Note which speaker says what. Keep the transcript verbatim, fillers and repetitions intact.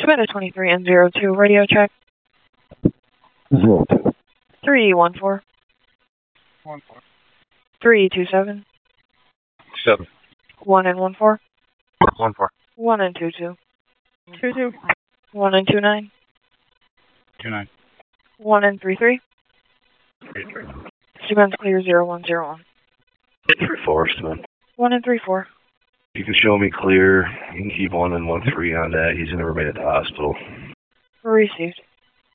Speaker 1: Savannah twenty-three and zero two, radio check.
Speaker 2: Zero two.
Speaker 1: three one four.
Speaker 3: One four.
Speaker 1: three two seven.
Speaker 3: Seven.
Speaker 1: one and one four.
Speaker 3: One four.
Speaker 1: one and two two.
Speaker 4: Two two.
Speaker 1: one and two nine.
Speaker 3: Two nine.
Speaker 1: one and three three.
Speaker 3: Three three.
Speaker 1: Savannah's clear zero one zero one.
Speaker 2: Three four, man.
Speaker 1: one and three four.
Speaker 2: You can show me clear. You can keep one and one three on that. He's never made it to the hospital.
Speaker 1: Received.